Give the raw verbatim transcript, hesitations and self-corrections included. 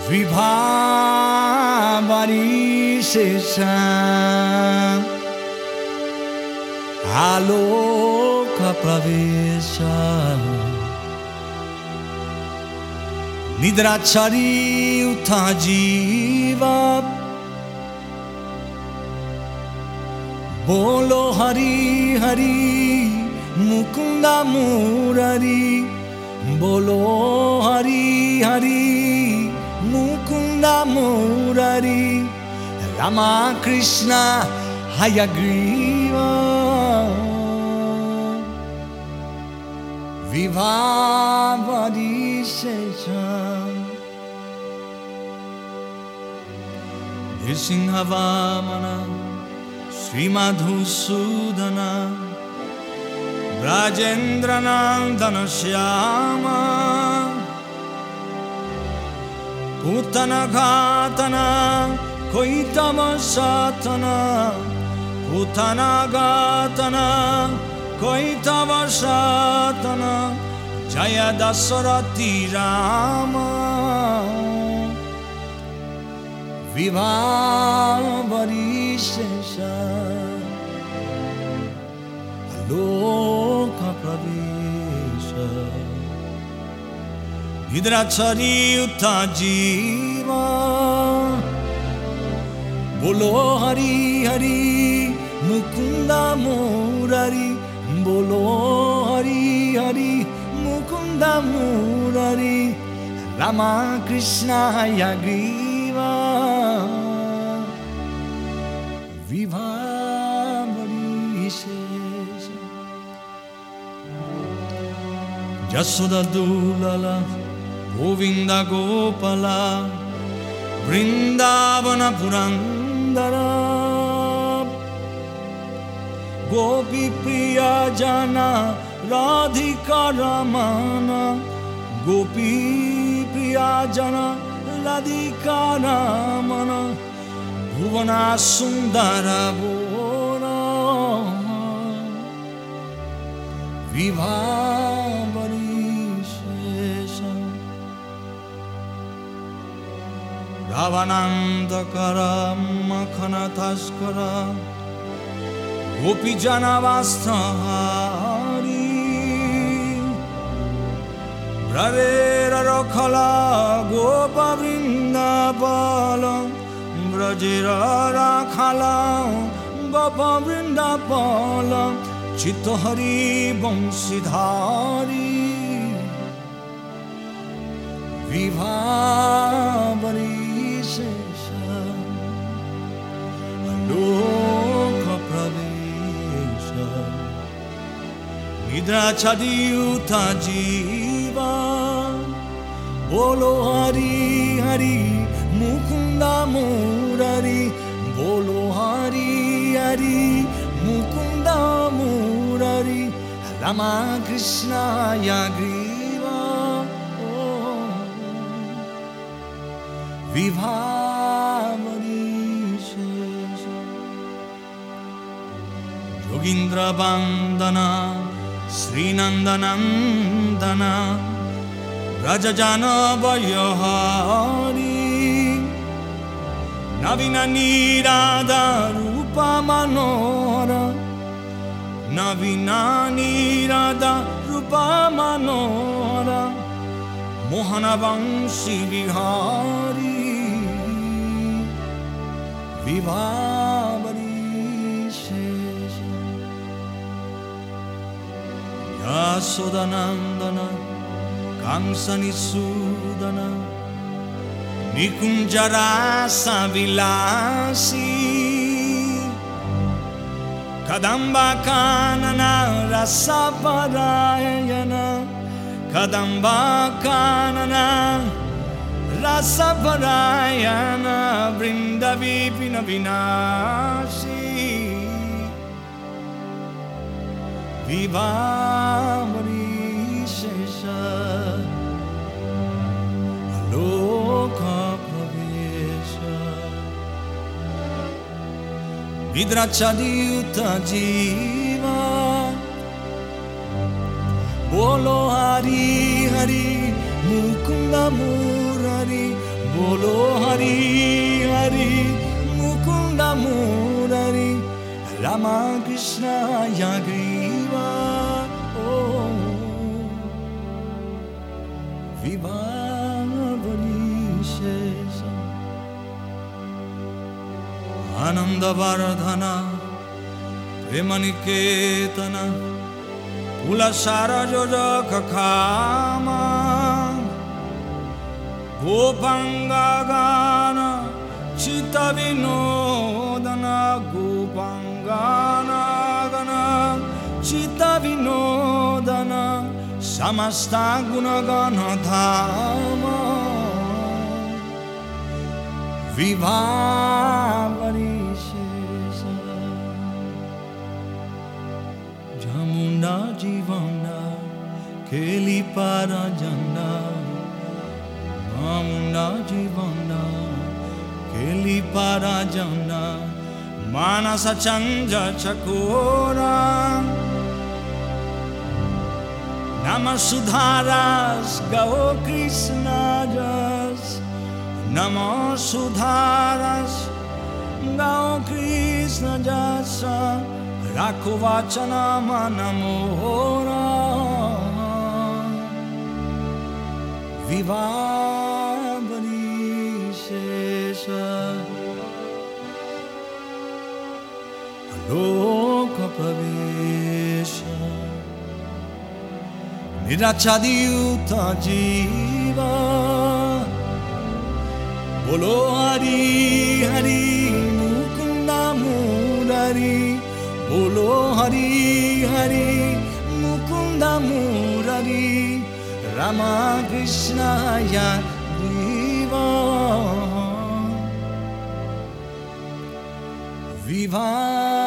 विभावरी शेषा आलोक प्रवेश निद्राचरी उठा जीवा बोलो हरि हरि मुकुंदा मुरारी बोलो हरि हरि मुकुंदा मुरारी रामा कृष्ण हयग्रीवा विभावरी शेषा नृसिंह वामन श्रीमधुसूदन ब्रजेन्द्रनंदन श्यामा पूतन घातन कोई तम सातन पूतन घातन कोई तम सातन जय दशरथी राम विभावरी शेषा लोक प्रवेश निद्राचरी उठा जीवा बोलो हरि हरि मुकुंदा मुरारी बोलो हरि हरि मुकुंदा मुरारी रामा कृष्ण हयग्रीवा विभावरी शेषा यशोदा दुलाला गोविंद गोपाला वृंदावन पुरंदरा गोपी प्रिया जना राधिका रमना गोपी प्रिया जना राधिका रमना भुवना सुंदर बोरा विभावरी शेषा रावणांधकर मखन तस्कर गोपी जनवास्तहारी ब्रजेर रखला गोप वृंदावन ब्रजेर रखला गोप वृंदावन चित्तहरि वंशीधारी विभावरी शेषा लोक प्रवेश निद्राचरी उठा जीवा बोलो हरि हरि मुकुंदा मुरारी बोलो हरि हरि मुकुंदा मुरारी रामा कृष्ण हयग्रीवा विभावरी शेषा योगींद्र वंदना श्रीनंदनंदन ब्रजजानवयहरि नवीन निरादा रूप मनोहर नवीन निरादा रूप मनोहर मोहन वंशी विहारी विभावरी शेषा यशोदानंदन कंसनिसूदन निकुंज रास विलासी कदम्बा कानन रस परायण कदम्बा कानन रस परायण वृंद विपिन विनाशी विभावरी शेषा लोक प्रवेश निद्राचरी उठा जीवा बोलो हरि हरि मुकुंद मुरारी बोलो हरि हरि मुकुंद मुरारी रामा कृष्ण याग्रीवा ओ विभावरीशेष आनंद वर्धना प्रेमनिकेतन कुलसार जोजक कामा गोपांगागान चित्त विनोदन गोपांगानागन चित्त विनोदन समस्त गुणगण धाम विभावरीशेष जमुना जीवना केली पारा जन्ना Amuna jivana keli para jana manasa chanja chakora nama sudharas gao Krishna jas nama sudharas gao Krishna jasa rakho vachana manamora विभावरीशेषा लोक प्रवेश निराच्छादित जीवा बोलो हरि हरि मुकुंद मुरारी बोलो Hari Hari Mukund Murari Rama Krishna Yagriva Viva